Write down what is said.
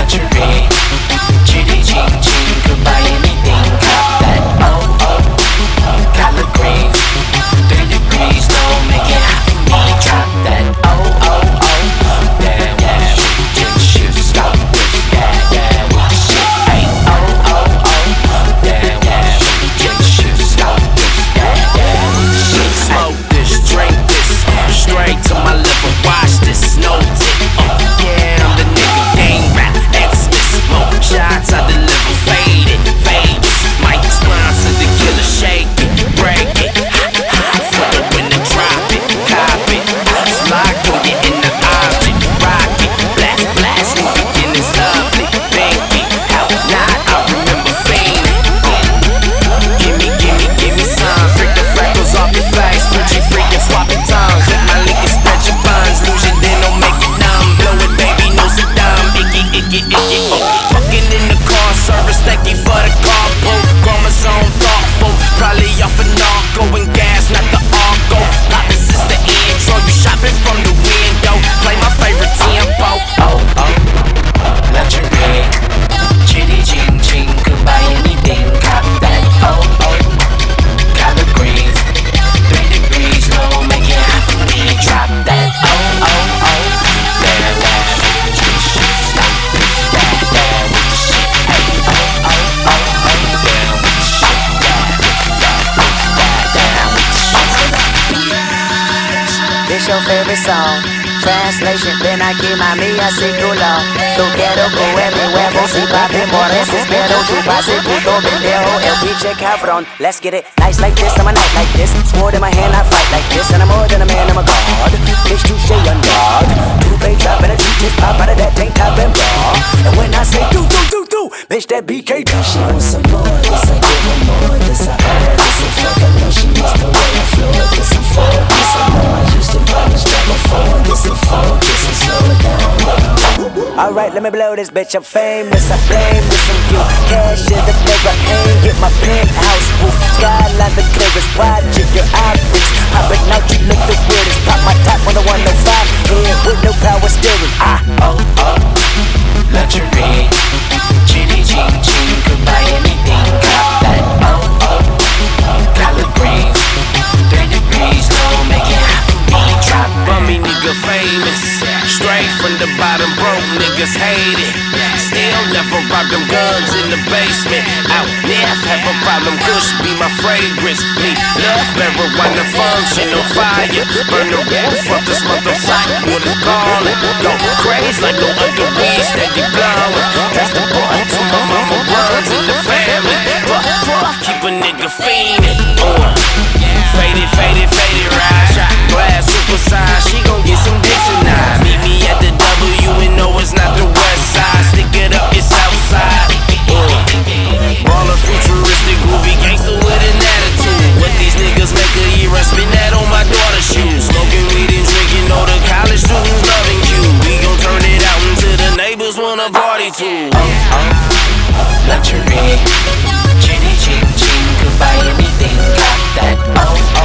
luxury. Chitty ching ching, could buy anything. Cop that, oh oh. Collard greens, 3 degrees low, make it hot for me. Drop that, oh oh oh. Damn, yeah, just shoot, stop this, yeah, with the shit. Hey, oh oh oh. Damn, yeah, just shoot, stop this, yeah, with the shit. Smoke this, drink this, straight to my liver. Watch this, no tip. Yeah, I'm the nigga, gang rap, Xmas. Smoke shots, I deliver, faded, Vegas. Might sponsor the killer, shake it, break it. For the winner, drop it, cop it. Slide, go get in the object, rock it, blast, blast. New beginnings, lovely, banky. How not, I remember fiending. Give me some. Freak the freckles off your face. Twitchy freaking swapping tongues. Let my liquor stretch your buns. Lose your then don't make it numb. Blow it, baby, no Saddam. Icky. Oh. Fucking in the car service. Thank you for the carpool. Chromosome thoughtful. Probably off a narco and gas, not the arco. Pop, this is the intro. You shopping from the window. Play my favorite tempo. Oh, oh. Luxury. Chitty ching ching. Could buy anything. Cop that. Oh, oh. Collard greens. 3 degrees low. Make it hot for me. Drop that. Oh, oh, oh. Damn, stop this. Yeah, with the shit. Hey, oh, oh, oh. Down with the shit. Down with the shit. This your favorite song. Translation, ven aquí mami, así culo. Tú quiero go everywhere, vos y papi por eso espero tu pase, puto pendejo, el pinche cabrón. Let's get it, nice like this, I'm a night like this. Sword in my hand, I fight like this. And I'm more than a man, I'm a god. Bitch, touche, a nod. 2-page drop and a two-tip pop out of that tank top and bra. And when I say do, bitch, that BKD. She wants some more, this I give her more. This I owe, this I fuck, I know she needs the way I flow. This I'm for, this I know I used to buy this job before. This I'm for, this is slow it down. Alright, let me blow this bitch, I'm famous, I blame this on you. Cash in the paper, hang, get my penthouse roof. Skyline the clearest, watching your optics. Popping out, you look the weirdest. Pop my top on the 105, head with no power steering. Oh, oh. Luxury. Chitty ching ching, could buy anything. Cop that, oh, oh. Collard greens, 3 degrees low, make it hot for me. Drop bummy nigga famous. Straight from the bottom, broke niggas hate it. Still never rock them guns in the basement. Out there, have a problem, Kush be my fragrance. Me love marijuana, function on fire. Burn the roof of this motherfucker, what is calling. Go crazy like no other weed, steady blowing. That's the boy to my mama runs in the family. But keep a nigga fiending. Faded, ride. Shot glass, super size, she gon' get some dick tonight. Meet me at the W and no, it's not the west side. Stick it up, it's outside. Baller, futuristic, groovy gangster with an attitude. What these niggas make a year, I spend that on my daughter's shoes. Smoking weed and drinking, all the college students loving you. We gon' turn it out until the neighbors wanna party too. Luxury. Chitty ching ching, could buy anything, got that, oh, oh.